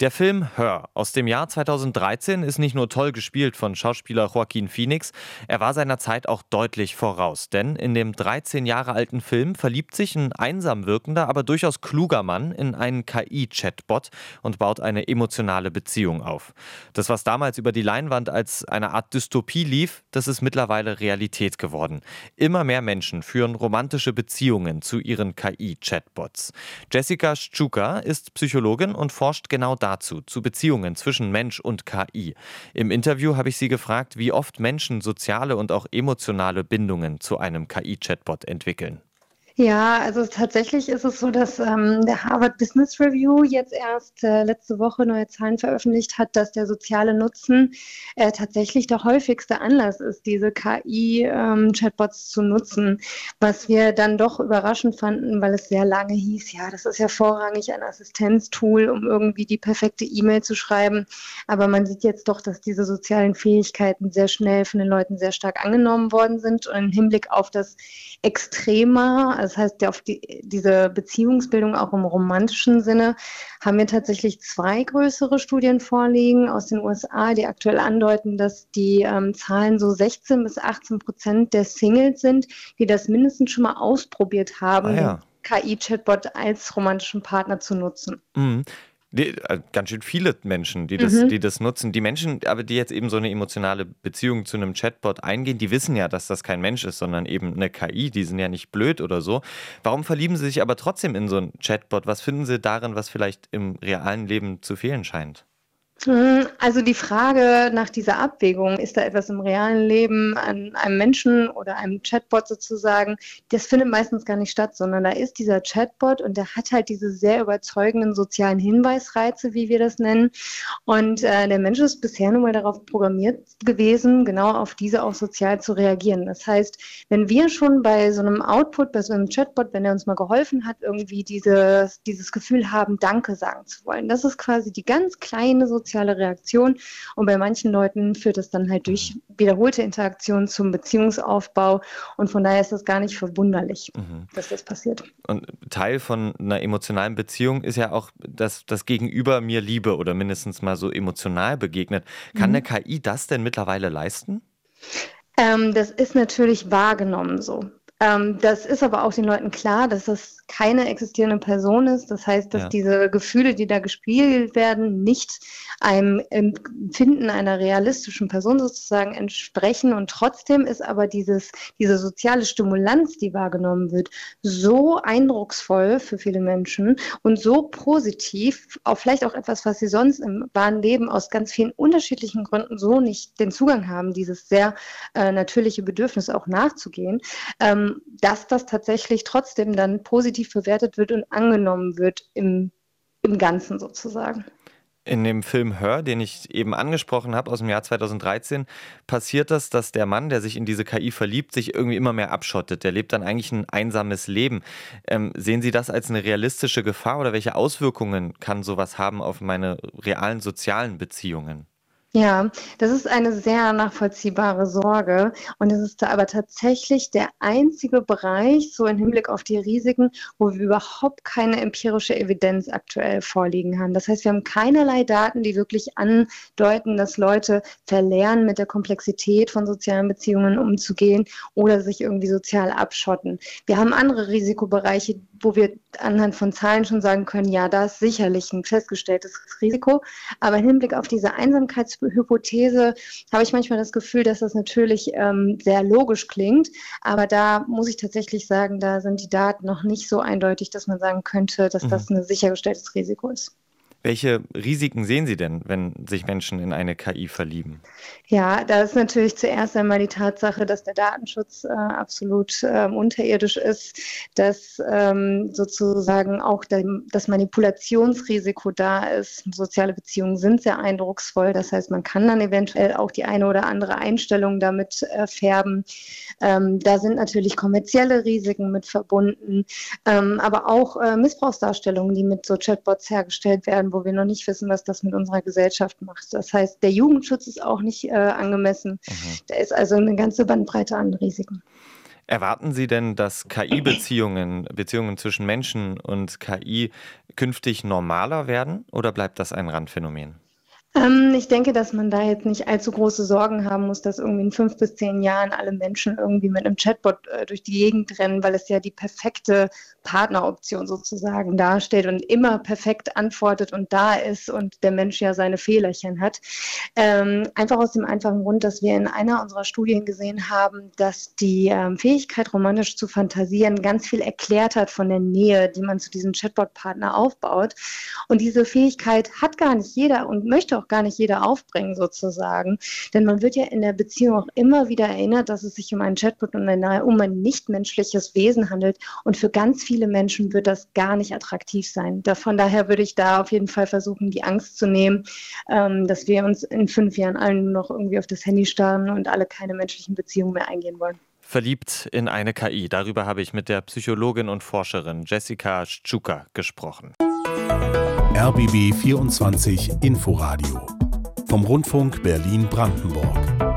Der Film Her aus dem Jahr 2013 ist nicht nur toll gespielt von Schauspieler Joaquin Phoenix, er war seiner Zeit auch deutlich voraus. Denn in dem 13 Jahre alten Film verliebt sich ein einsam wirkender, aber durchaus kluger Mann in einen KI-Chatbot und baut eine emotionale Beziehung auf. Das, was damals über die Leinwand als eine Art Dystopie lief, das ist mittlerweile Realität geworden. Immer mehr Menschen führen romantische Beziehungen zu ihren KI-Chatbots. Jessica Szczuka ist Psychologin und forscht genau dazu, zu Beziehungen zwischen Mensch und KI. Im Interview habe ich sie gefragt, wie oft Menschen soziale und auch emotionale Bindungen zu einem KI-Chatbot entwickeln. Ja, also tatsächlich ist es so, dass der Harvard Business Review jetzt erst letzte Woche neue Zahlen veröffentlicht hat, dass der soziale Nutzen tatsächlich der häufigste Anlass ist, diese KI-Chatbots zu nutzen. Was wir dann doch überraschend fanden, weil es sehr lange hieß, ja, das ist ja vorrangig ein Assistenztool, um irgendwie die perfekte E-Mail zu schreiben. Aber man sieht jetzt doch, dass diese sozialen Fähigkeiten sehr schnell von den Leuten sehr stark angenommen worden sind. Und im Hinblick auf das Extrema, das heißt ja auf diese Beziehungsbildung auch im romantischen Sinne, haben wir tatsächlich 2 größere Studien vorliegen aus den USA, die aktuell andeuten, dass die Zahlen so 16-18% der Singles sind, die das mindestens schon mal ausprobiert Ah haben, den ja. KI-Chatbot als romantischen Partner zu nutzen. Mhm. Ganz schön viele Menschen, die Mhm. das nutzen. Die Menschen, aber die jetzt eben so eine emotionale Beziehung zu einem Chatbot eingehen, die wissen ja, dass das kein Mensch ist, sondern eben eine KI. Die sind ja nicht blöd oder so. Warum verlieben sie sich aber trotzdem in so einen Chatbot? Was finden sie darin, was vielleicht im realen Leben zu fehlen scheint? Also die Frage nach dieser Abwägung, ist da etwas im realen Leben an einem Menschen oder einem Chatbot sozusagen, das findet meistens gar nicht statt, sondern da ist dieser Chatbot und der hat halt diese sehr überzeugenden sozialen Hinweisreize, wie wir das nennen. Und der Mensch ist bisher nun mal darauf programmiert gewesen, genau auf diese auch sozial zu reagieren. Das heißt, wenn wir schon bei so einem Output, bei so einem Chatbot, wenn er uns mal geholfen hat, irgendwie dieses Gefühl haben, Danke sagen zu wollen, das ist quasi die ganz kleine soziale Reaktion. Und bei manchen Leuten führt es dann halt durch wiederholte Interaktion zum Beziehungsaufbau. Und von daher ist das gar nicht verwunderlich, Mhm. dass das passiert. Und Teil von einer emotionalen Beziehung ist ja auch, dass das Gegenüber mir Liebe oder mindestens mal so emotional begegnet. Kann eine Mhm. KI das denn mittlerweile leisten? Das ist natürlich wahrgenommen so. Das ist aber auch den Leuten klar, dass das keine existierende Person ist. Das heißt, dass Ja. diese Gefühle, die da gespiegelt werden, nicht einem Empfinden einer realistischen Person sozusagen entsprechen. Und trotzdem ist aber diese soziale Stimulanz, die wahrgenommen wird, so eindrucksvoll für viele Menschen und so positiv, auch vielleicht auch etwas, was sie sonst im wahren Leben aus ganz vielen unterschiedlichen Gründen so nicht den Zugang haben, dieses sehr natürliche Bedürfnis auch nachzugehen, dass das tatsächlich trotzdem dann positiv bewertet wird und angenommen wird im Ganzen sozusagen. In dem Film Her, den ich eben angesprochen habe, aus dem Jahr 2013, passiert das, dass der Mann, der sich in diese KI verliebt, sich irgendwie immer mehr abschottet. Der lebt dann eigentlich ein einsames Leben. Sehen Sie das als eine realistische Gefahr oder welche Auswirkungen kann sowas haben auf meine realen sozialen Beziehungen? Ja, das ist eine sehr nachvollziehbare Sorge und es ist da aber tatsächlich der einzige Bereich, so im Hinblick auf die Risiken, wo wir überhaupt keine empirische Evidenz aktuell vorliegen haben. Das heißt, wir haben keinerlei Daten, die wirklich andeuten, dass Leute verlernen, mit der Komplexität von sozialen Beziehungen umzugehen oder sich irgendwie sozial abschotten. Wir haben andere Risikobereiche, wo wir anhand von Zahlen schon sagen können, ja, da ist sicherlich ein festgestelltes Risiko, aber im Hinblick auf diese Einsamkeitshypothese habe ich manchmal das Gefühl, dass das natürlich sehr logisch klingt, aber da muss ich tatsächlich sagen, da sind die Daten noch nicht so eindeutig, dass man sagen könnte, dass Mhm. das ein sichergestelltes Risiko ist. Welche Risiken sehen Sie denn, wenn sich Menschen in eine KI verlieben? Ja, da ist natürlich zuerst einmal die Tatsache, dass der Datenschutz absolut unterirdisch ist, dass sozusagen auch das Manipulationsrisiko da ist. Soziale Beziehungen sind sehr eindrucksvoll. Das heißt, man kann dann eventuell auch die eine oder andere Einstellung damit färben. Da sind natürlich kommerzielle Risiken mit verbunden, aber auch Missbrauchsdarstellungen, die mit so Chatbots hergestellt werden, wo wir noch nicht wissen, was das mit unserer Gesellschaft macht. Das heißt, der Jugendschutz ist auch nicht angemessen. Mhm. Da ist also eine ganze Bandbreite an Risiken. Erwarten Sie denn, dass Beziehungen zwischen Menschen und KI künftig normaler werden oder bleibt das ein Randphänomen? Ich denke, dass man da jetzt nicht allzu große Sorgen haben muss, dass irgendwie in 5 bis 10 Jahren alle Menschen irgendwie mit einem Chatbot, durch die Gegend rennen, weil es ja die perfekte Partneroption sozusagen darstellt und immer perfekt antwortet und da ist und der Mensch ja seine Fehlerchen hat. Einfach aus dem einfachen Grund, dass wir in einer unserer Studien gesehen haben, dass die, Fähigkeit, romantisch zu fantasieren, ganz viel erklärt hat von der Nähe, die man zu diesem Chatbot-Partner aufbaut. Und diese Fähigkeit hat gar nicht jeder und möchte auch gar nicht jeder aufbringen sozusagen. Denn man wird ja in der Beziehung auch immer wieder erinnert, dass es sich um einen Chatbot und um ein nichtmenschliches Wesen handelt. Und für ganz viele Menschen wird das gar nicht attraktiv sein. Von daher würde ich da auf jeden Fall versuchen, die Angst zu nehmen, dass wir uns in 5 Jahren allen nur noch irgendwie auf das Handy starren und alle keine menschlichen Beziehungen mehr eingehen wollen. Verliebt in eine KI. Darüber habe ich mit der Psychologin und Forscherin Jessica Szczuka gesprochen. RBB 24 Inforadio vom Rundfunk Berlin-Brandenburg.